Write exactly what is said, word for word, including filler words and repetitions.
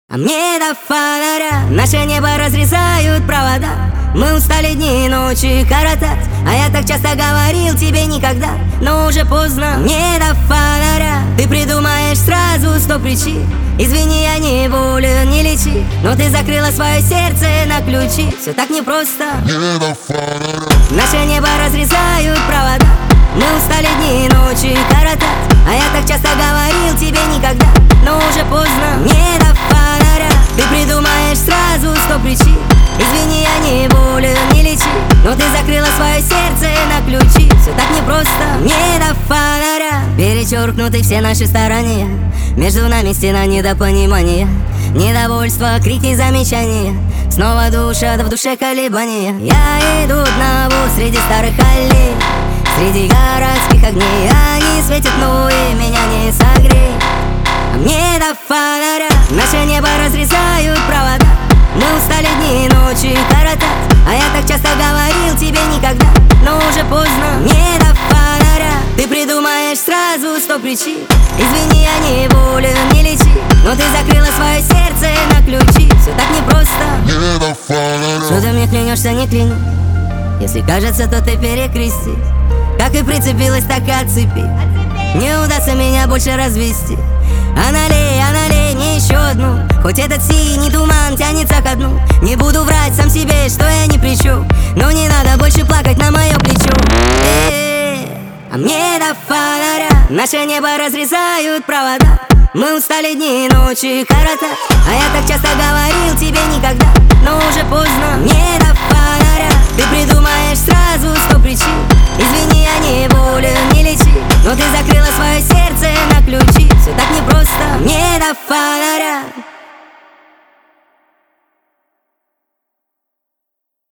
А мне до фонаря наше небо разрезают провода. Мы устали дни и ночи коротать, а я так часто говорил тебе никогда. Но уже поздно, мне до фонаря. Ты придумаешь сразу сто причин. Извини, я не болен, не лечи, но ты закрыла свое сердце на ключи. Все так непросто. Мне до фонаря. Наше небо разрезают провода. Мы устали дни и ночи коротать, а я так часто говорил тебе никогда. Но уже поздно, мне до фонаря. Ты придумаешь сразу сто причин. Извини, я не болен, не лечи, но ты закрыла свое сердце на ключи. Все так непросто, мне до фонаря. Перечеркнуты все наши старания, между нами стена недопонимания, недовольство, крики, замечания. Снова душат в душе колебания. Я иду одного среди старых аллей, среди городских огней. Они светят, но и меня не согреют. А мне до фонаря наше небо разрезают провода. Мы устали дни и ночи коротать, а я так часто говорил тебе никогда. Но уже поздно, мне до фонаря. Ты придумаешь сразу сто причин. Извини, я не болен, не лечи, но ты закрыла свое сердце на ключи. Все так непросто. Мне до фонаря. Что ты мне клянешься, не кляни. Если кажется, то ты перекрести. Как и прицепилась, так и отцепи. Не удастся меня больше развести. А налей, а налей мне еще одну. Хоть этот синий туман тянется ко дну. Не буду врать сам себе, что я ни при чем, но не надо больше плакать на мое плечо. Э-э-э. А мне до фонаря наше небо разрезают провода. Мы устали дни и ночи коротать, а я так часто говорил тебе никогда. Но уже поздно, мне до фонаря. Ты придумаешь сразу сто причин. Извини, я не болен, не лечи, но ты закрыла свое сердце на ключи. Все так непросто, мне до фонаря.